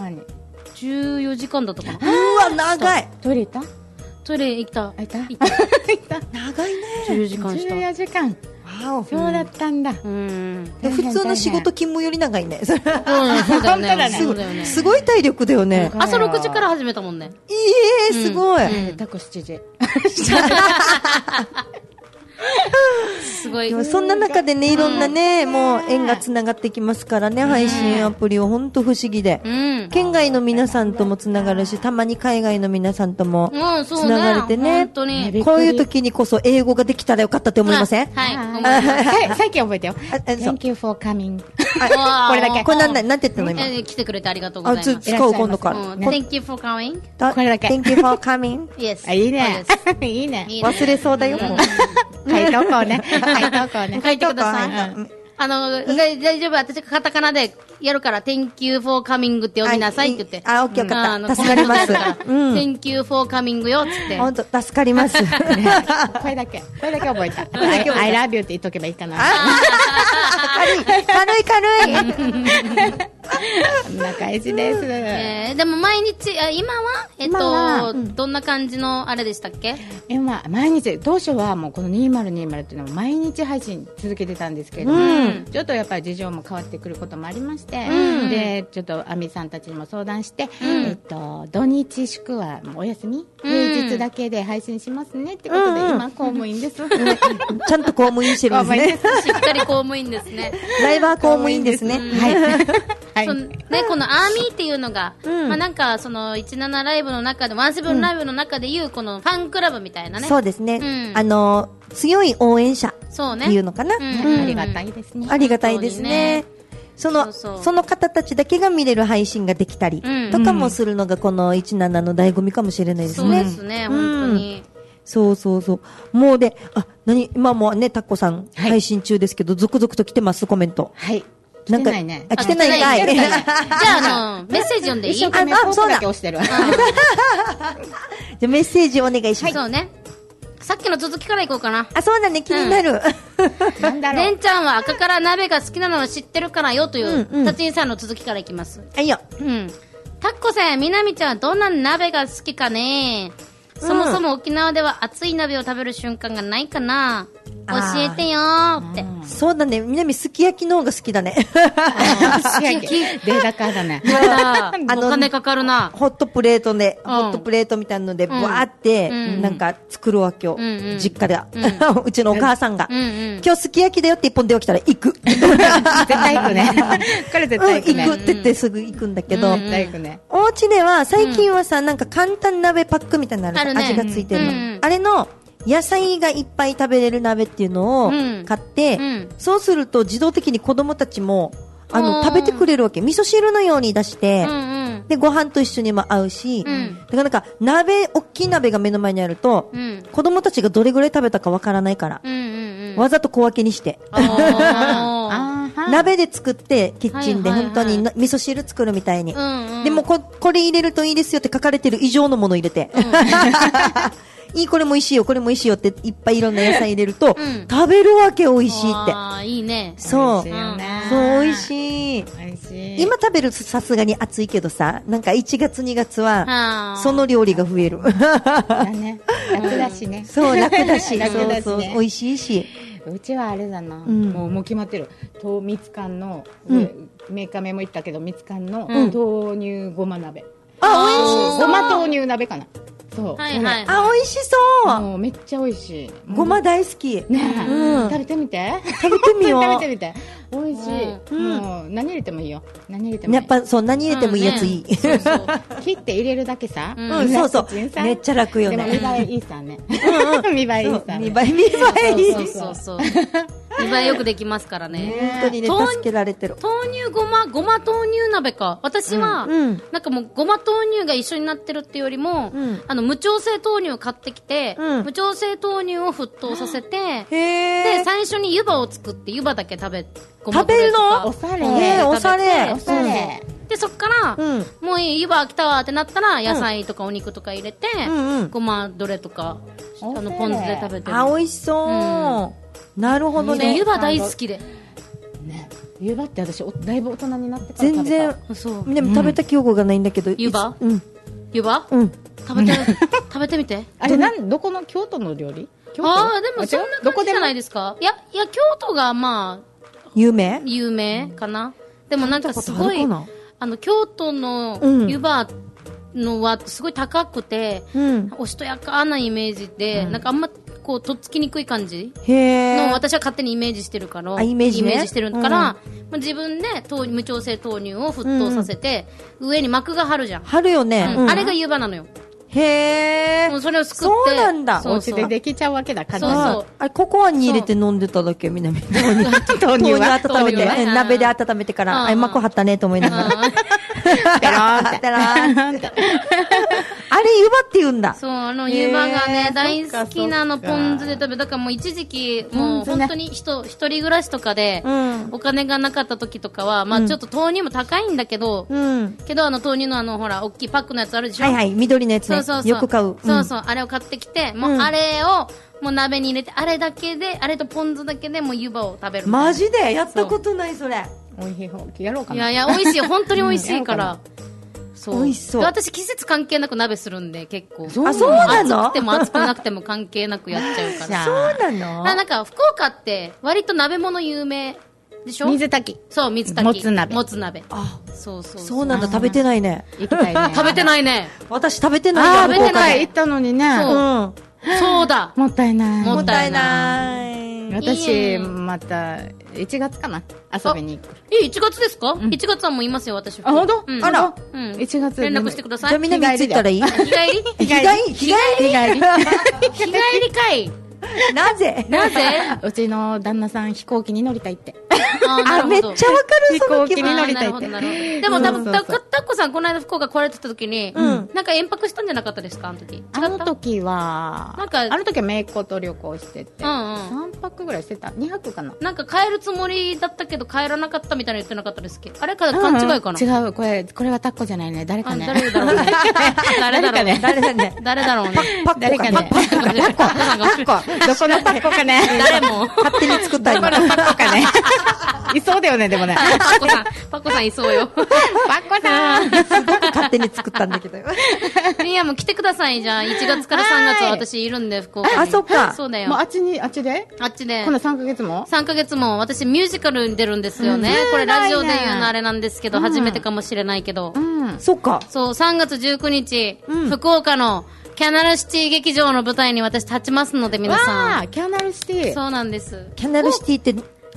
14時間だったかな。 うわ、長い。 トイレ行った？ トイレ行った。 長いね。 14時間した。 14時間。そうだったんだ。 普通の仕事勤務より長いね。 そうだね。 すごい体力だよね。 朝6時から始めたもんね。 すごい。 タコ7時。 すごい。 でもそんな中でね、いろんなね、もう縁がつながってきますからね、配信アプリは本当不思議で。県外の皆さんともつながるし、たまに海外の皆さんともつながれてね。こういう時にこそ英語ができたらよかったって思いません？ はい。最近覚えてよ。Thank you for coming. これだけ。 これなんて言ったの今？ 来てくれてありがとうございます。 使う今度から。 Thank you for coming. これだけ。 Thank you for coming. Yes. いいね。いいね。 忘れそうだよ。 書いとこうね。 書いてください。大丈夫。私がカタカナでやるから、Thank you for coming って読みなさいって言って。 オッケー、よかった。助かります。 Thank you for coming よ、つって。 本当助かります。 これだけ覚えた。I love you って言っとけばいいかな。 軽い。 こんな感じです。 でも毎日、今は、どんな感じのあれでしたっけ？ 今、毎日、当初はもうこの2020っていうのも毎日配信続けてたんですけども、ちょっとやっぱり事情も変わってくることもありまして、で、ちょっとアミさんたちにも相談して、土日祝はお休み、平日だけで配信しますねってことで、今公務員です。 ちゃんと公務員してるんですね。 しっかり公務員ですね。 ライバー公務員ですね。 はい。このアーミーっていうのが、なんかその17ライブの中で、17ライブの中でいうこのファンクラブみたいなね。 そうですね。強い応援者っていうのかな。 ありがたいですね。 ありがたいですね。その方たちだけが見れる配信ができたりとかもするのがこの17の醍醐味かもしれないですね。 そうですね、本当に。 そう。もうで、今もね、タッコさん配信中ですけど、続々と来てます、コメント。 はい。 来てないね。来てないかい。 じゃあ、メッセージ読んでいい？ そうだ。じゃメッセージお願いします。 そうね。さっきの続きからいこうかな。 そうだね、気になる。 なんだろう。 レンちゃんは赤から鍋が好きなのは知ってるからよという、タチンさんの続きからいきます。 はいよ。 タッコさん、みなみちゃんはどんな鍋が好きかね？そもそも沖縄では熱い鍋を食べる瞬間がないかな？教えてよーって。 そうだね。みなみすき焼きの方が好きだね。 すき焼き。データカーだね。 お金かかるな。 ホットプレートみたいなので、バーって、なんか作るわけよ。実家で。うちのお母さんが。今日すき焼きだよって一本で起きたら行く。 絶対行くね。これ絶対行くね。 行くって言ってすぐ行くんだけど。 絶対行くね。 お家では最近はさ、なんか簡単鍋パックみたいなの味がついてるの。あれの、野菜がいっぱい食べれる鍋っていうのを買って、そうすると自動的に子供たちも食べてくれるわけ。味噌汁のように出して、で、ご飯と一緒にも合うし、だから大きい鍋が目の前にあると、子供たちがどれぐらい食べたかわからないから、わざと小分けにして。鍋で作って、キッチンで本当に味噌汁作るみたいに。でもこれ入れるといいですよって書かれてる以上のもの入れて。これも美味しいよ、これも美味しいよっていっぱいいろんな野菜入れると、食べるわけ美味しいって。 いいね。 そう。そう、美味しい。今食べるさすがに暑いけどさ、なんか1月2月は、その料理が増える。 楽だしね。 そう、楽だし。そう、美味しいし。 うちはあれだな。もう決まってる。みつかんの、メーカー名も言ったけど、みつかんの豆乳ごま鍋。 美味しそう。 ごま豆乳鍋かな。そう。 はいはい。 美味しそう。 もうめっちゃ美味しい。 ごま大好き。 ね食べてみて。 食べてみよう。 食べてみて。美味しい。もう何入れてもいいよ。何入れてもいい。 やっぱそう、何入れてもいいやついい。 そうそう。切って入れるだけさ。 そうそう。めっちゃ楽よね。 でも見栄えいいさね。見栄えいいさ。 見栄えいい。 そう。見栄えよくできますからね。 本当にね、助けられてる。 豆乳ごま豆乳鍋か。私は、なんかもうごま豆乳が一緒になってるっていうよりも、無調整豆乳を買ってきて、無調整豆乳を沸騰させて、で、最初に湯葉を作って湯葉だけ食べるの？ おしゃれ。 おしゃれ。 で、そっから、もういい、湯葉飽きたわってなったら、野菜とかお肉とか入れて、ごまどれとか、ポン酢で食べてる。 美味しそう。なるほどね。 湯葉大好きで。 ね。湯葉って私、だいぶ大人になってから全然、でも食べた記憶がないんだけど。 湯葉？湯葉？食べてみて。 あれ、どこの京都の料理？ でもそんな感じじゃないですか？いや、京都がまあ、有名かな。でもなんかすごい、京都の湯葉のはすごい高くて、おしとやかなイメージで、なんかあんまこう、とっつきにくい感じの私は勝手にイメージしてるから、イメージしてるから、自分で無調整豆乳を沸騰させて、上に膜が張るじゃん。 張るよね。 あれが湯葉なのよ。 へー。 もうそれをすくって。 そうなんだ。 お家でできちゃうわけだから。 そう。 あれ、ココアに入れて飲んでただけ、南。豆乳温めて、鍋で温めてから、膜張ったねと思いながら。ペローンって。あれ、湯葉って言うんだ。 そう、湯葉がね、大好きなの、ポン酢で食べ、だからもう一時期、もう本当に一人暮らしとかで、お金がなかった時とかは、まあちょっと豆乳も高いんだけど、豆乳のほら、大きいパックのやつあるでしょ？ はいはい、緑のやつね。よく買う。 そうそう、あれを買ってきて、もうあれを、もう鍋に入れて、あれとポン酢だけでもう湯葉を食べる。 マジでやったことない、それ。 おいしい。やろうかな。 いや、美味しい。本当に美味しいから。 そう。美味しそう。 私、季節関係なく鍋するんで、結構。 そうなの？ 暑くても暑くなくても関係なくやっちゃうから。 そうなの？ なんか、福岡って、割と鍋物有名でしょ？ 水炊き。 そう、水炊き。 もつ鍋。 そう。 そうなんだ、食べてないね。 行きたいね。 食べてないね。 私食べてない。 食べてない。 行ったのにね。 そうだ。 もったいない。 もったいない。 私、また、1月かな遊びに行く。 1月ですか？ 1 月はもういますよ、私。 本当？ あら。 1月。 連絡してください。 じゃあみんな見ついたらいい？ 日帰り日帰りかい。 なぜうちの旦那さん飛行機に乗りたいって。 めっちゃわかる、 飛行機に乗りたいって。 でも多分、タッコさんこの間福岡来られてた時に、なんか延泊したんじゃなかったですか？あの時。 あの時は、めいっ子と旅行してて、3泊ぐらいしてた。2泊かな。 なんか帰るつもりだったけど帰らなかったみたいな言ってなかったですけど。あれか勘違いかな？ 違う、これはタッコじゃないね。誰かね。 誰だろうね。誰だろうね。誰だろうね。 パッコかね。 パッコ。どこのパッコかね。 誰も。 勝手に作ったどこのパッコかね。いそうだよね、でもね。 パッコさんいそうよ。 パッコさん。 すごく勝手に作ったんだけど。 いや、もう来てください、じゃあ。1月から3月は私いるんで、福岡に。 あ、そっか。 そうだよ。 もうあっちであっちで。 この3ヶ月も ?3 ヶ月も。私ミュージカルに出るんですよね。これラジオで言うのあれなんですけど、初めてかもしれないけど。 そっか。 そう、3月19日、福岡のキャナルシティ劇場の舞台に私立ちますので、皆さん。 キャナルシティ。 そうなんです。 キャナルシティって、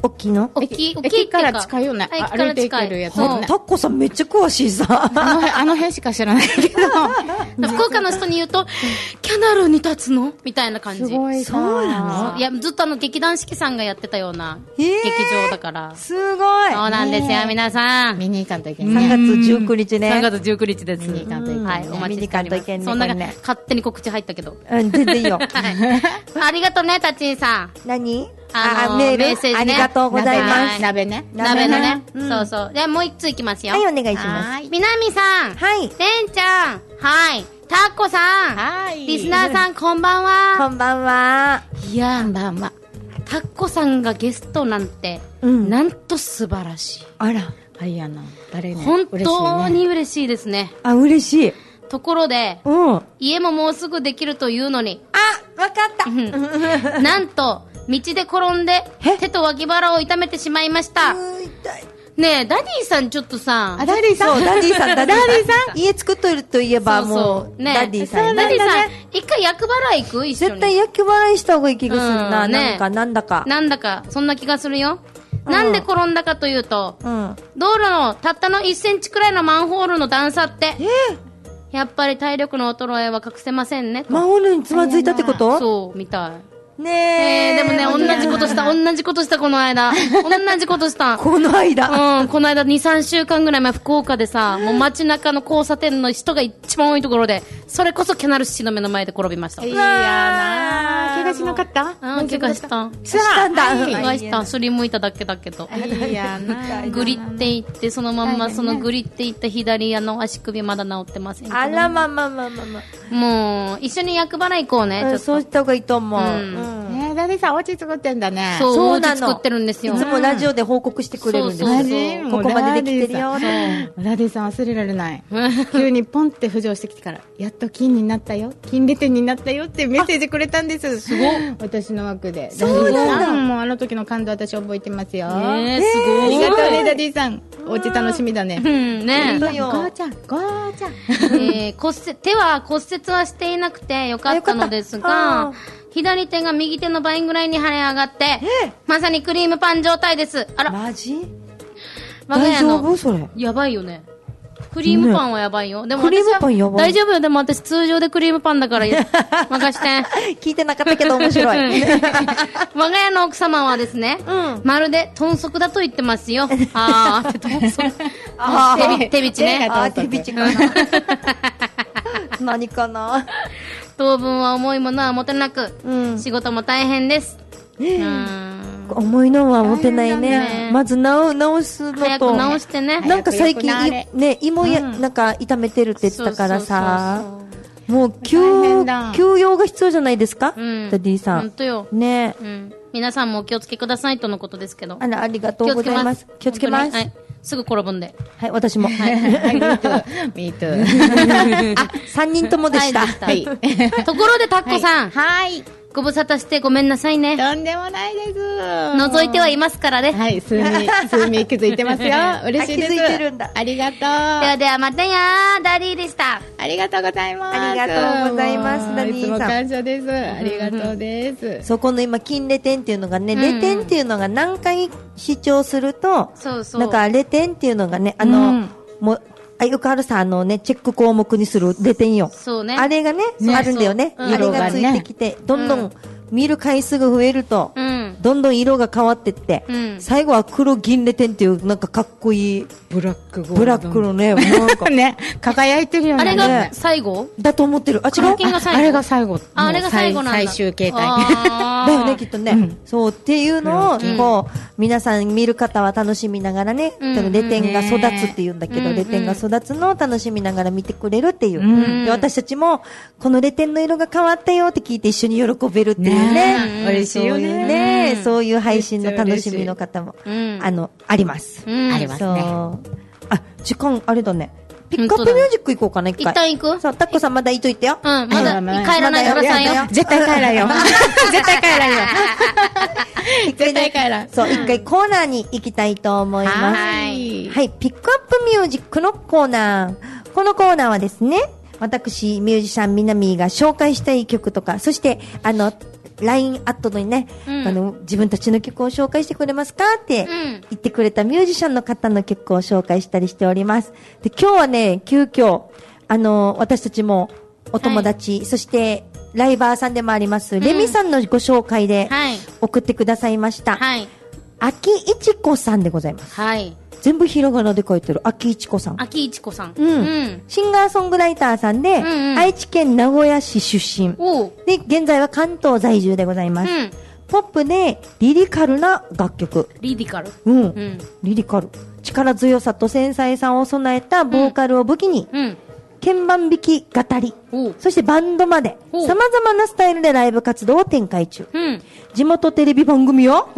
大きいの？ 駅から近いよね。歩いて行けるやつ。 タッコさんめっちゃ詳しいさ。 あの辺しか知らないけど。 福岡の人に言うと、キャナルに立つのみたいな感じ。 すごい。 そうなの？ いや、ずっと劇団四季さんがやってたような劇場だから。 すごい。 そうなんですよ、皆さん。 見に行かんといけない。 3月19日ね。 3月19日です。 見に行かんといけない。 はい、お待ちしております。そんな勝手に告知入ったけど。 全然いいよ。 ありがとうね、タッチンさん。 何？ メッセージね。 ありがとうございます。 鍋ね。 鍋のね。そうそう。じゃあもう一ついきますよ。 はい、お願いします。 みなみさん。 はい。 れんちゃん。はい。たっこさん。 はい。 リスナーさん、こんばんは。 こんばんは。 いや、 こんばんは。 たっこさんがゲストなんて、なんと素晴らしい。 あら。 はいやな。誰ね。 本当に嬉しいですね。 あ、嬉しい。 ところで、家ももうすぐできるというのに。 あ、わかった。 なんと、道で転んで、手と脇腹を痛めてしまいました。ねえ、ダディさんちょっとさ。 ダディさん。ダディさん。家作っとるといえばもう、ダディさん。 ダディさん、一回厄払い行く？一緒に。 絶対厄払いした方がいい気がするな。なんだか。 そんな気がするよ。なんで転んだかというと、道路のたったの1センチくらいのマンホールの段差って、やっぱり体力の衰えは隠せませんね。 マンホールにつまずいたってこと？ そう、みたい。 ねえ。 でもね、同じことした、この間。同じことした。 この間この間2、3週間ぐらい前、福岡でさ、もう街中の交差点の人が一番多いところで、それこそキャナルシーの目の前で転びました。 いやなぁ。怪我しなかった？ 怪我した。 したんだ。 怪我した。すりむいただけだけど。 いやなぁ。 グリっていって、そのまんま、そのグリっていった左足首まだ治ってませんけど。 あら、ま。 もう、一緒に厄払い行こうね。 そうした方がいいと思う。 ダディさん、お家作ってんだね。 そうなの。作ってるんですよ。 いつもラジオで報告してくれるんですよ。ここまでできてるよ。 ダディさん忘れられない。急にポンって浮上してきてから、やっと金になったよ。金レテンになったよってメッセージくれたんです。すごい。私の枠で。 そうなんだ。 もうあの時の感動私覚えてますよ。 すごい。 ありがとうね、ダディさん。お家楽しみだね。 ねゴーちゃん。 手は骨折はしていなくてよかったのですが、左手が右手の倍ぐらいに跳ね上がって、まさにクリームパン状態です。あら。 マジ？ 大丈夫それ。 やばいよね。クリームパンはやばいよ。でもクリームパンやばい。 大丈夫よ。でも私通常でクリームパンだから任して。 聞いてなかったけど面白い。 我が家の奥様はですね、まるで豚足だと言ってますよ。豚足。手びちね。 手びちかな。何かな。 当分は重いものは持てなく、仕事も大変です。 重いのは持てないね。まず直すのと。 早く直してね。 なんか最近ね、芋なんか痛めてるって言ってたからさ。もう休養が必要じゃないですか？ダディさん。 本当よ。 ね。 皆さんもお気をつけくださいとのことですけど。 ありがとうございます。気をつけます。 すぐ転ぶんで。 はい、私も。 Me too。 3人ともでした。 はい。ところでタッコさん。 はい。 ご無沙汰してごめんなさいね。 とんでもないです。 覗いてはいますからね。 はい、数名気づいてますよ。嬉しいです。 気づいてるんだ。 ありがとう。 ではまたやー、ダディでした。 ありがとうございます。 ありがとうございます、ダディさん。 いつも感謝です。ありがとうです。 そこの今、金レテンっていうのがね、レテンっていうのが何回視聴すると、なんかレテンっていうのがね、もう、よくあるさ、チェック項目にするレテンよ。 そうね。 あれがね、あるんだよね。あれがついてきて、どんどん見る回数が増えると、どんどん色が変わってって、最後は黒銀レテンっていう、なんかかっこいい、 ブラックのね、なんか。 ね、輝いてるよね。 あれが最後だと思ってる。あ、違う。 あれが最後。 あれが最後なんだ。 最終形態。 だよね、きっとね。そう、っていうのを、こう、皆さん見る方は楽しみながらね、レテンが育つっていうんだけど、レテンが育つのを楽しみながら見てくれるっていう。で、私たちも、このレテンの色が変わったよって聞いて一緒に喜べるっていうね。 嬉しいよね。 そういう配信の楽しみの方も、あります。 ありますね。 あ、時間、あれだね。ピックアップミュージック行こうかな、一回。 一旦行く？ そう、タッコさんまだいといてよ。 まだ帰らないでくださいよ。 絶対帰らんよ。絶対帰らんよ。絶対帰らん。 そう、一回コーナーに行きたいと思います。はい。ピックアップミュージックのコーナー。このコーナーはですね、私、ミュージシャンみなみが紹介したい曲とか、そして、 LINE アットにね、自分たちの曲を紹介してくれますかって言ってくれたミュージシャンの方の曲を紹介したりしております。で、今日はね、急遽、私たちもお友達、そして、ライバーさんでもあります、レミさんのご紹介で送ってくださいました。 はい。 秋一子さんでございます。はい。全部ひらがなで書いてる。秋一子さん。 秋一子さん。 シンガーソングライターさんで、愛知県名古屋市出身。で、現在は関東在住でございます。ポップでリリカルな楽曲。 リリカル？ リリカル。力強さと繊細さを備えたボーカルを武器に、鍵盤弾き語り、そしてバンドまで様々なスタイルでライブ活動を展開中。地元テレビ番組や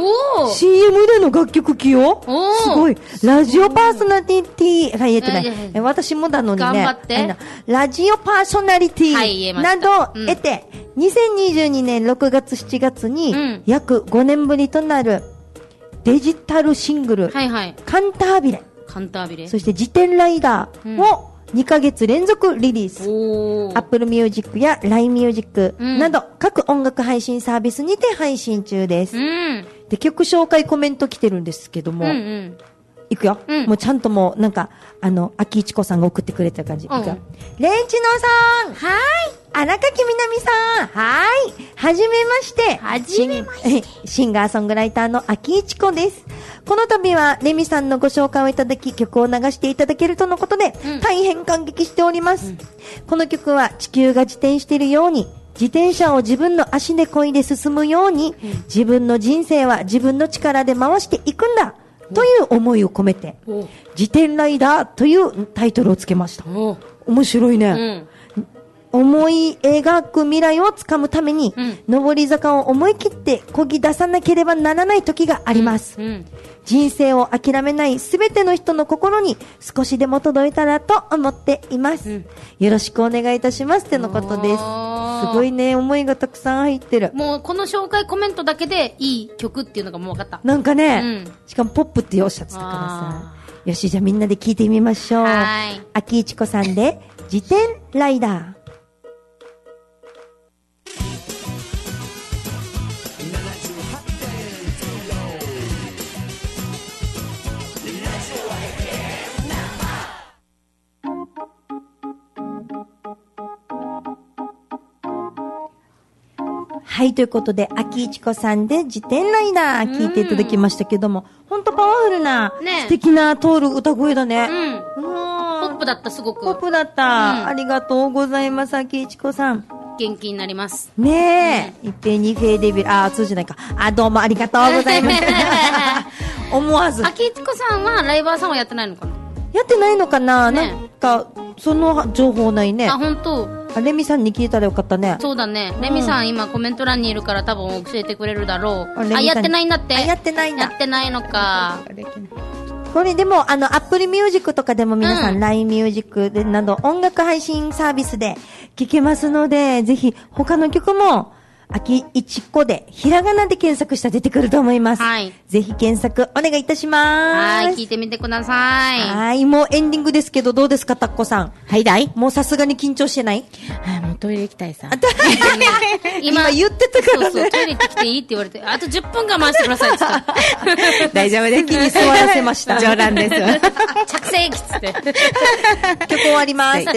CM での楽曲起用、すごい。ラジオパーソナリティ、言えてない。私もだのにね。 頑張って。 ラジオパーソナリティなど得て、2022年6月7月に約5年ぶりとなるデジタルシングル、カンタービレ。そして自転ライダーを2ヶ月連続リリース。Apple Music や LINE Music など各音楽配信サービスにて配信中です。で、曲紹介コメント来てるんですけども、いくよ。もうちゃんともうなんか、秋一子さんが送ってくれた感じ。いくよ。レンチノさん、はい。荒垣みなみさん、はい。はじめまして。シンガーソングライターの秋一子です。この度はレミさんのご紹介をいただき曲を流していただけるとのことで、大変感激しております。この曲は地球が自転しているように、自転車を自分の足で漕いで進むように、自分の人生は自分の力で回していくんだという思いを込めて、自転ライダーというタイトルをつけました。面白いね。思い描く未来をつかむために、上り坂を思い切って漕ぎ出さなければならない時があります。人生を諦めないすべての人の心に少しでも届いたらと思っています。よろしくお願いいたしますってのことです。すごいね、思いがたくさん入ってる。 もうこの紹介コメントだけでいい曲っていうのがもう分かった。 なんかね、しかもポップっておっしゃってたからさ。よし、じゃあみんなで聞いてみましょう。秋一子さんで自転ライダー。はい、ということで、秋一子さんで自転ライダー聞いていただきましたけども、ほんとパワフルな、素敵な通る歌声だね。 ポップだった、すごく。 ポップだった。ありがとうございます、秋一子さん。 元気になります。 ねえ、一平二平デビル、通じないか。どうもありがとうございます。思わず。 秋一子さんはライバーさんはやってないのかな？ やってないのかな、なんか、その情報ないね。 本当。 レミさんに聞いたらよかったね。 そうだね。レミさん今コメント欄にいるから多分教えてくれるだろう。やってないんだって。 やってないんだ。 やってないのか。 これでもApple Music とかでも皆さん LINE Music でなど音楽配信サービスで聴けますので、ぜひ他の曲も秋一子でひらがなで検索したら出てくると思います。はい。ぜひ検索お願いいたします。 はい、聞いてみてください。 はい、もうエンディングですけどどうですか、タッコさん。 はいだい。 もうさすがに緊張してない？ もうトイレ行きたいさ。 今言ってたからね。 そう、トイレ行ってきていいって言われて、あと10分我慢してくださいって言った。 大丈夫です。 席に座らせました。 冗談です。 着席っつって。 曲終わりますって。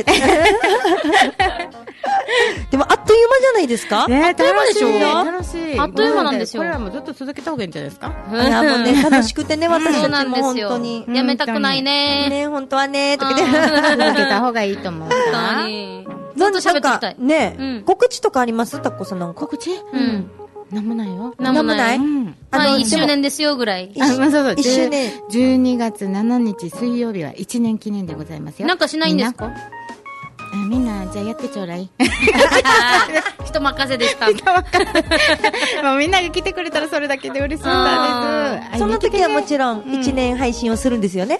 でもあっという間じゃないですか？ あっという間でしょ？ 楽しい。 あっという間なんですよ。 これはもうずっと続けた方がいいんじゃないですか？ いやもうね、楽しくてね、私たちも本当に。 やめたくないね。 ね、本当はね、とかで。 続けた方がいいと思う。 本当に。ずっと喋ってきたい。 ね、告知とかあります？タッコさんなんか。 告知？なんもないよ。 なんもない ？1周年ですよぐらい。 そうそう。 1周年。 12月7日水曜日は1年記念でございますよ。 なんかしないんですか？ みんな、じゃあやってちょうだい。 人任せでした。 もうみんなが来てくれたらそれだけで嬉しかったです。 その時はもちろん1年配信をするんですよね。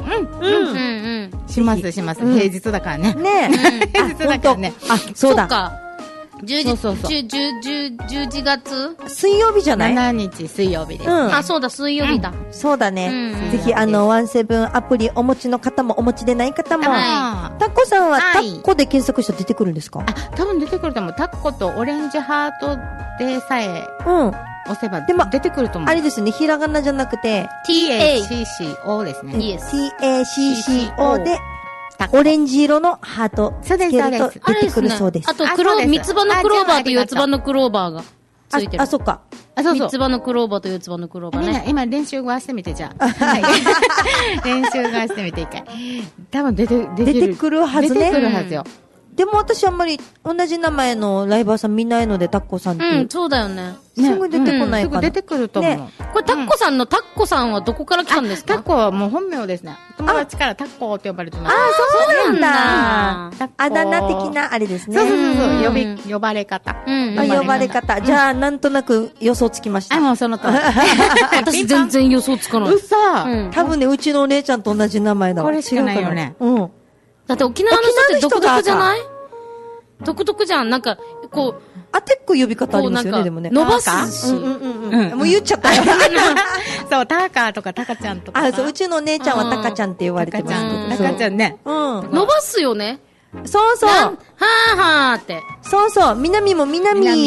します。平日だからね。 ね。 平日だからね。 そうだ。 11月水曜日じゃない ?7 日水曜日です。 あ、そうだ、水曜日だ。 そうだね。ぜひ、ワンセブンアプリお持ちの方もお持ちでない方も、タッコさんはタッコで検索したら出てくるんですか？ 多分出てくると思う。タッコとオレンジハートでさえ、押せば出てくると思う。 あれですね、ひらがなじゃなくて、 TACCO ですね。 TACCO で、オレンジ色のハートつけると出てくるそうです。 あと、三つ葉のクローバーと四つ葉のクローバーがついてる。 あ、そっか。 三つ葉のクローバーと四つ葉のクローバーね。 今練習がしてみて、じゃあ。練習がしてみて一回。多分出てくるはずね。出てくるはずよ。 でも私あんまり同じ名前のライバーさん見ないので、タッコさんって。 そうだよね。 すぐ出てこないかな。 すぐ出てくると思う。 これタッコさんのタッコさんはどこから来たんですか？ タッコはもう本名ですね。友達からタッコって呼ばれてます。 あ、そうなんだ。あだ名的なあれですね。 そう。呼ばれ方。 呼ばれ方。じゃあ、なんとなく予想つきました。 もうその通り。 私全然予想つかない。 嘘。 多分ね、うちのお姉ちゃんと同じ名前だわ。 これしかないよね。 だって沖縄の人って独特じゃない？独特じゃん。なんか、こう。 あてっこ呼び方ありますよね、でもね。 伸ばすし。 もう言っちゃったよ。 そう、タカとかタカちゃんとか。 あ、そう、うちのお姉ちゃんはタカちゃんって言われてます。 タカちゃんね。 伸ばすよね。 そうそう。はぁはぁって。 そうそう。南も南。 不思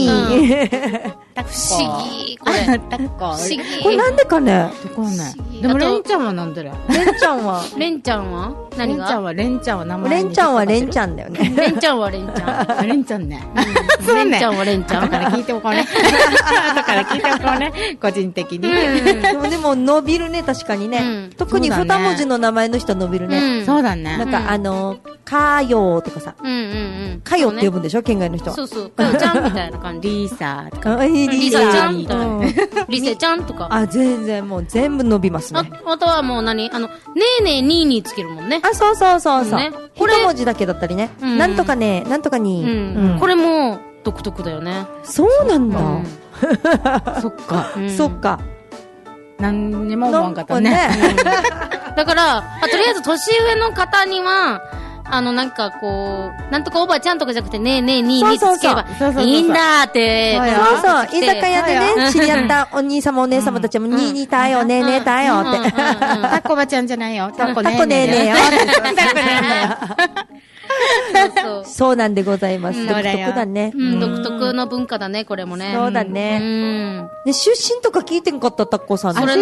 議。これ。 タッコ。不思議。 これなんでかね。 どこね。でも、レンちゃんはなんでだよ。 レンちゃんは何がレンちゃんは名前。 レンちゃんはレンちゃんだよね。 レンちゃんはレンちゃん。 レンちゃんね。 レンちゃんはレンちゃん。 だから聞いておこうね。だから聞いておこうね。個人的に。 でも伸びるね、確かにね。特に二文字の名前の人は伸びるね。 そうだね。 なんかかよとかさ。かよって呼ぶんでしょ、県外の人は。 そうそう。かよちゃんみたいな感じ。 リーサーとか。 リーサちゃんみたいな。リセちゃんとか。 あ、全然もう全部伸びますね。 あとはもうねえねえにーにーつけるもんね。 あ、そう。これ一文字だけだったりね。なんとかね、なんとかに。 これも独特だよね。 そうなんだ。 そっか。 そっか。 何にも思わんかったね。 だから、とりあえず年上の方には、なんかこう、なんとかおばちゃんとかじゃなくて、ねえねえにーにーつければいいんだーって。 そう。居酒屋でね、知り合ったお兄様お姉様たちも、にーにーたよ、ねえねえたよって。 タッコばちゃんじゃないよ。タッコねえねえよ。そうなんでございます。独特だね。 独特の文化だね、これもね。 そうだね。出身とか聞いてんかった、タッコさん。 出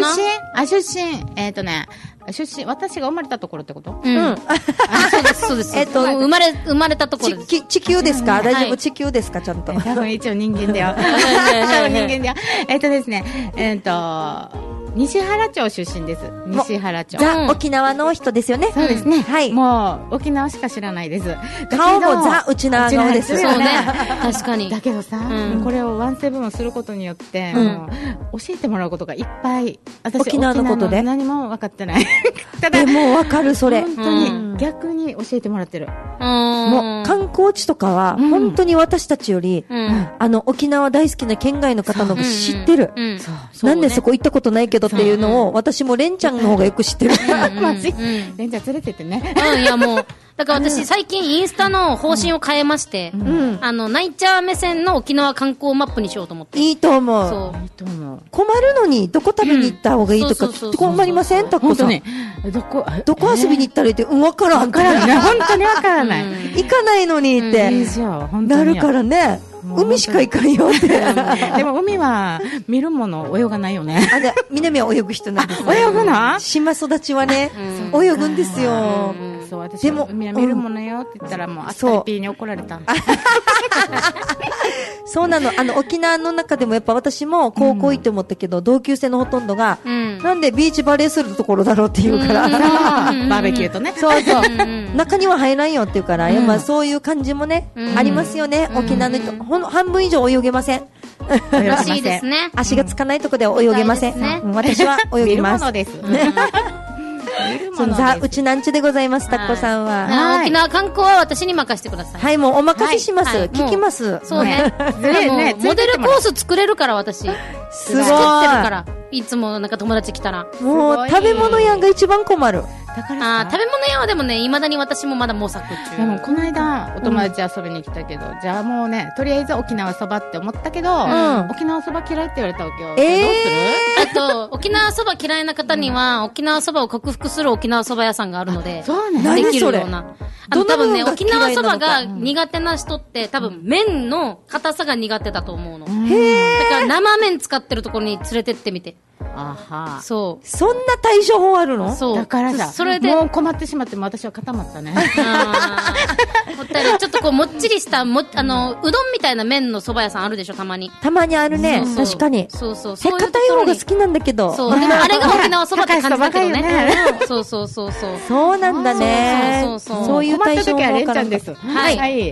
身、私が生まれたところってこと？ そうです。生まれたところです。 地球ですか？大丈夫？地球ですか？ちゃんと。 多分一応人間だよ。多分人間だよ。ですね、西原町出身です。西原町。 ザ・沖縄の人ですよね。 そうですね。 はい。 もう、沖縄しか知らないです。 顔もザ・沖縄顔ですよね。確かに。 だけどさ、これをワンセブンをすることによって、教えてもらうことがいっぱい。私、 沖縄のことで何も分かってない。 ただ、もう分かる、それ。 本当に、逆に教えてもらってる。 もう、観光地とかは、本当に私たちより、沖縄大好きな県外の方の方が知ってる。なんでそこ行ったことないけどっていうのを、私もレンちゃんの方がよく知ってる。 マジ？レンちゃん連れてってね。 いやもう、だから私最近インスタの方針を変えまして、ナイチャー目線の沖縄観光マップにしようと思って。 いいと思う。 そう。 いいと思う。 困るのに、どこ食べに行った方がいいとか、困りません？タッコさん。どこ遊びに行ったらいいって、わからん。 わからない。本当にわからない。 行かないのにって、なるからね。海しか行かんよって。 でも海は見るもの泳がないよね。 南は泳ぐ人なんですね。 泳ぐな？ 島育ちはね、泳ぐんですよ。 そう、私も海は見るものよって言ったらもうアスカリピーに怒られた。 そうなの。沖縄の中でもやっぱ私も高校行って思ったけど、同級生のほとんどが、なんでビーチバレーするところだろうって言うから。 バーベキューとね。 そうそう。中には入らんよって言うから、やっぱそういう感じもね、ありますよね。沖縄の人。半分以上泳げません。 らしいですね。 足がつかないとこで泳げません。私は泳げます。 見るものです。 ザ・うちなんちでございます、タッコさんは。 沖縄観光は私に任せてください。 はい、もうお任せします。聞きます。 そうね。モデルコース作れるから、私。 すごい。 作ってるから。いつもなんか友達来たら。 もう食べ物屋が一番困る。 だから食べ物屋はでもね、未だに私もまだ模索中。 でもこの間お友達遊びに来たけど、じゃあもうね、とりあえず沖縄そばって思ったけど、沖縄そば嫌いって言われたわけよ。どうする？ 沖縄そば嫌いな方には、沖縄そばを克服する沖縄そば屋さんがあるので、 そうね。 できるような。多分ね、沖縄そばが苦手な人って、多分麺の硬さが苦手だと思うの。だから生麺使ってるところに連れてってみて。 あは。 そう。 そんな対処法あるの？ そう。 だからさ、 それで。 もう困ってしまっても私は固まったね。 もったいない。ちょっとこう、もっちりした、うどんみたいな麺の蕎麦屋さんあるでしょ、たまに。 たまにあるね。確かに。 そうそう。 硬い方が好きなんだけど。 そう。でもあれが沖縄蕎麦って感じだけどね。そうそうそうそう。 そうなんだね。 そうそうそう。 そういう対処法レンちゃんです。 はい。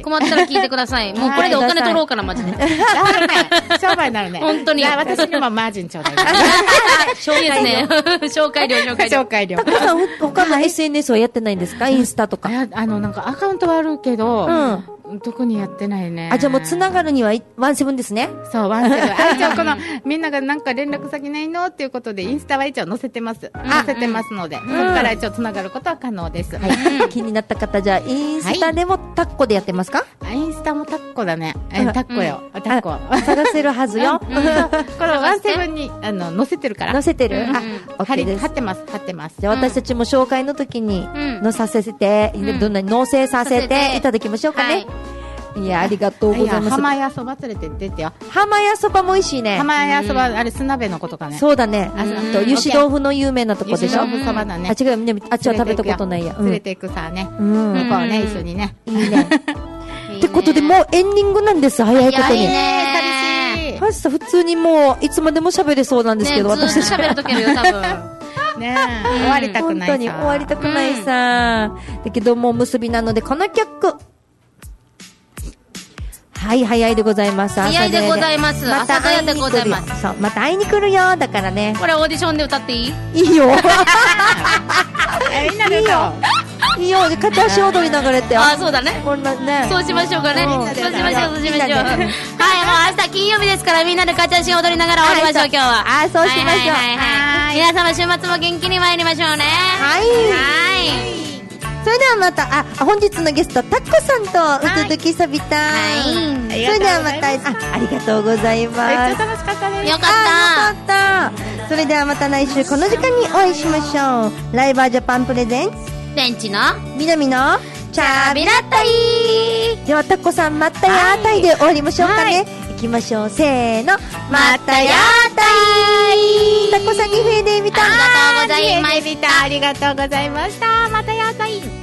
困ったら聞いてください。もうこれでお金取ろうかな、マジで。 商売になるね。 本当に。 私にもマージンちょうだい。 いいですね。紹介料。 タコさん、他の SNS はやってないんですか？インスタとか。 なんかアカウントはあるけど、特にやってないね。 じゃあもう繋がるにはワンセブンですね。 そう、ワンセブン。じゃあこの、みんながなんか連絡先ないのっていうことで、インスタは一応載せてます。載せてますので、そこから一応繋がることは可能です。 はい。気になった方、じゃあインスタでもタッコでやってますか？ インスタもタッコだね。タッコよ。タッコ。 探せるはずよ。 このワンセブンに、載せてるから。 載せてる？ 貼ってます。 じゃあ私たちも紹介の時に載させて、納税させていただきましょうかね。いや、ありがとうございます。 浜屋そば連れて出てよ。 浜屋そばも美味しいね。 浜屋そば、あれ、砂鍋のことかね。 そうだね。あと、油脂豆腐の有名なとこでしょ。 油脂豆腐そばだね。 違う、あっちは食べたことないや。 連れていくさね。こうね、一緒にね。 いいね。ってことで、もうエンディングなんです、早いことに。 寂しい。 ハシさん、普通にもう、いつまでも喋れそうなんですけど、 私たち。喋るとけるよ、多分。 ね終わりたくないさ。 本当に終わりたくないさ。だけど、もう結びなので、この曲。はい、早いでございます。 早いでございます。 また早でございます。 そう、また会いに来るよ。だからね。 これオーディションで歌っていい？ いいよ。 みんなで歌おう。 いいよ。片足踊りながらやってよ。 そうだね。 こんなね。 そうしましょうかね。そうしましょう。はい、もう明日金曜日ですから、みんなで片足踊りながら終わりましょう、今日は。 そうしましょう。 皆様週末も元気に参りましょうね。 はい。それではまた、本日のゲスト、タッコさんと、うつづきさびた。それではまた、ありがとうございます。 めっちゃ楽しかったです。 よかった。 それではまた来週この時間にお会いしましょう。ライバージャパンプレゼンツ。 ベンチの、 南の、 チャビラッタイ。 ではタッコさん、またやーたいで終わりましょうかね。行きましょう。せーの。またやーたい。タッコさんにフェーデービタ。 ありがとうございました。 ありがとうございました。またやーたい。